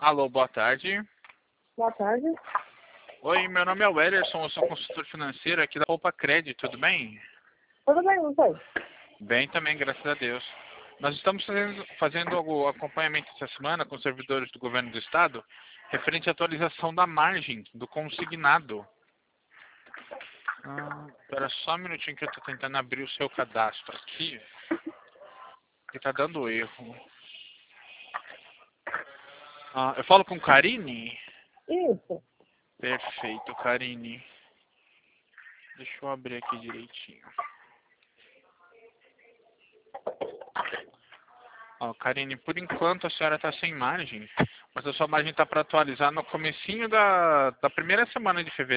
Alô, boa tarde. Boa tarde. Oi, meu nome é Wellerson, eu sou consultor financeiro aqui da Poupa Crédito, tudo bem? Tudo bem, não sei. Bem também, graças a Deus. Nós estamos fazendo o acompanhamento essa semana com os servidores do governo do estado, referente à atualização da margem do consignado. Espera só um minutinho que eu estou tentando abrir o seu cadastro aqui, que está dando erro. Eu falo com Karine? Isso. Perfeito, Karine. Deixa eu abrir aqui direitinho. Karine, por enquanto a senhora está sem margem, mas a sua margem está para atualizar no comecinho da primeira semana de fevereiro.